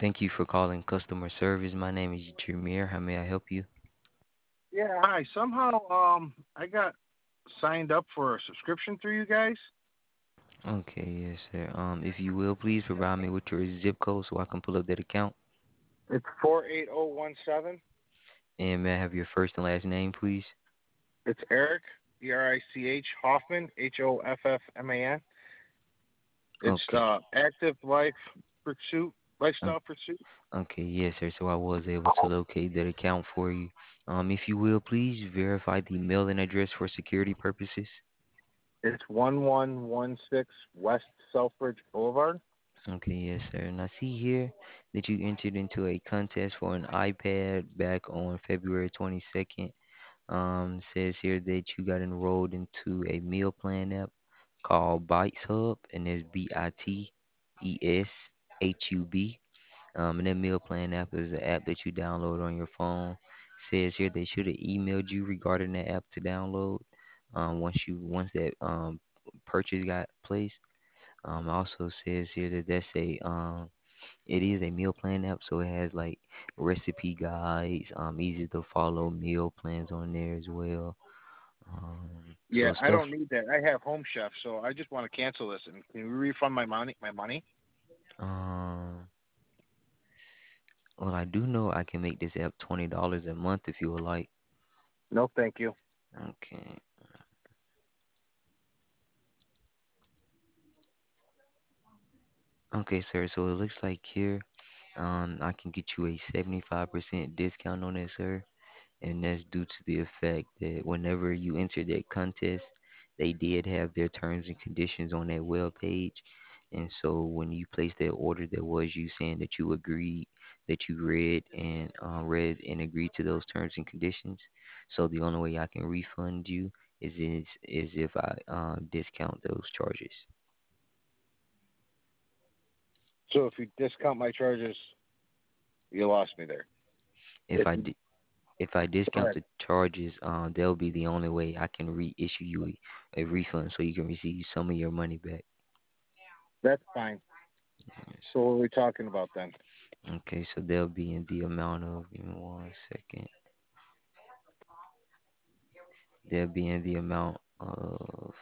Thank you for calling customer service. My name is Jameer. How may I help you? Yeah, hi. Somehow, I got signed up for a subscription through you guys. Okay, yes, sir. If you will, please provide me with your zip code so I can pull up that account. It's 48017. And may I have your first and last name, please? It's Eric, Erich Hoffman, Hoffman. It's Okay. active pursuit, o- lifestyle pursuit. Okay, yes, sir. So I was able to locate that account for you. If you will, please verify the mailing address for security purposes. It's 1116 West Selfridge Boulevard. Okay, yes, sir. And I see here that you entered into a contest for an iPad back on February 22nd. Says here that you got enrolled into a meal plan app called Bites Hub, and it's BITESHUB. And that meal plan app is an app that you download on your phone. Says here they should have emailed you regarding that app to download. Once that purchase got placed. Also says here that it is a meal plan app, so it has like recipe guides, easy to follow meal plans on there as well. Yeah, So I stuff. don't need that. I have Home Chef, so I just want to cancel this. And can you refund my money? My money? Um, well, I do know I can make this app $20 a month if you would like. No, thank you. Okay. Okay, sir. So it looks like here, I can get you a 75% discount on it, sir. And that's due to the effect that whenever you enter that contest, they did have their terms and conditions on that web page. And so when you placed that order, there was you saying that you agreed, that you read and agreed to those terms and conditions. So the only way I can refund you is if I discount those charges. So if you discount my charges, you lost me there. If If I you di- if I go discount ahead, the charges, that'll be the only way I can reissue you a refund so you can receive some of your money back. that's fine. Yes. So what are we talking about then? Okay, so they'll be in the amount of, give me 1 second. They'll be in the amount of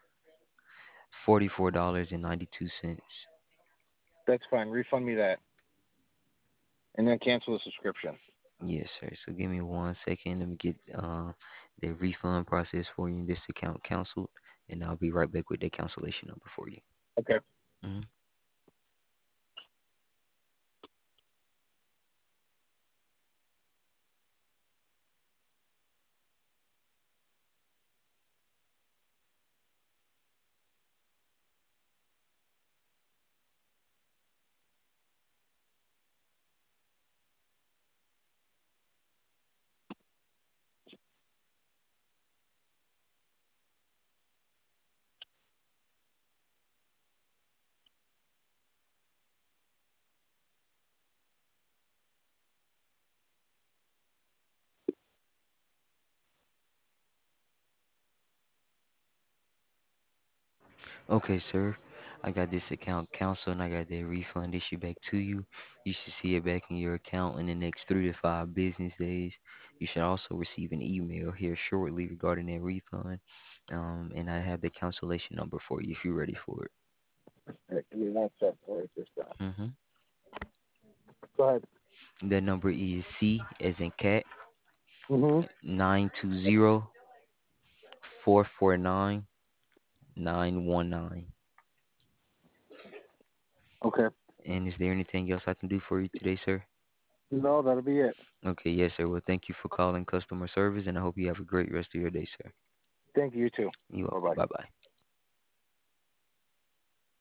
$44.92. That's fine. Refund me that, and then cancel the subscription. Yes, sir. So give me 1 second. Let me get the refund process for you in this account canceled, and I'll be right back with the cancellation number for you. Okay. Mhm. Okay, sir. I got this account canceled and I got that refund issued back to you. You should see it back in your account in the next 3 to 5 business days. You should also receive an email here shortly regarding that refund. And I have the cancellation number for you if you're ready for it. Hey, give me one sec. I'll write this down. Mm-hmm. Go ahead. That number is C as in cat Mhm. 920-449-919. Okay. And is there anything else I can do for you today, sir? No, that'll be it. Okay, yes, sir. Well, thank you for calling customer service, and I hope you have a great rest of your day, sir. Thank you. You too. You're Bye welcome. bye. Bye bye.